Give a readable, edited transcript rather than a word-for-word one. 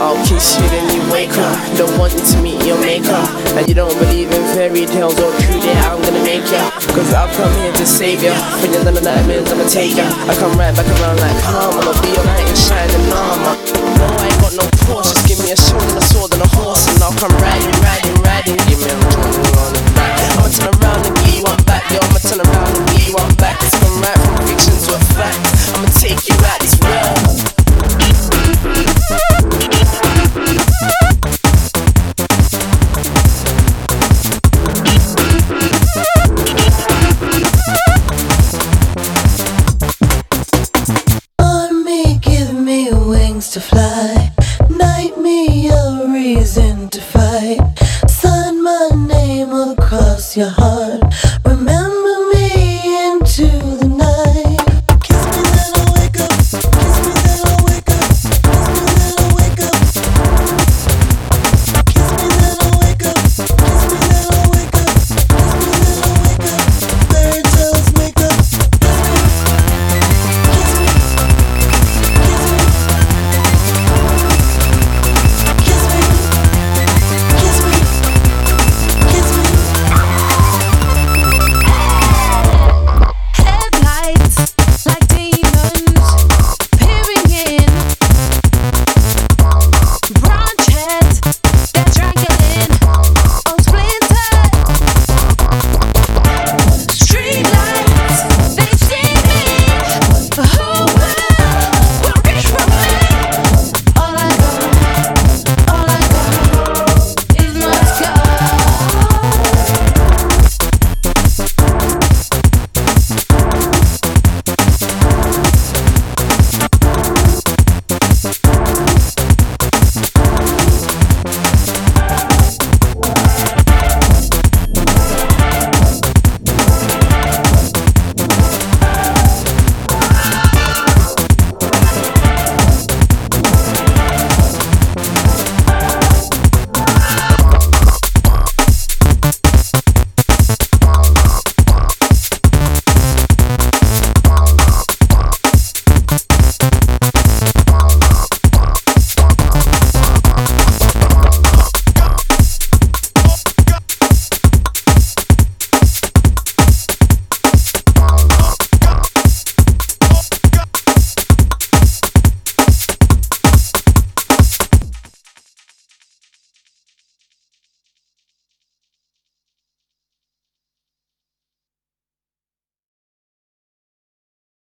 I'll kiss you then you wake up. Don't want you to meet your maker. And you don't believe in fairy tales or true that I'm gonna make ya. Cause I've come here to save ya. When you're done with nightmares, I'ma take ya. I come right back around like karma. I'll be your knight in shining armor. No, I ain't got no force. Just give me a shield and a sword and a horse, and I'll come riding, riding, riding. Give me a run and back. I'ma turn around and give you one back. Yo, I'ma turn around and give you one back. It's come right from fiction to a fact. I'ma take you out this world. To fly, night me a reason to fight. Sign my name across your heart,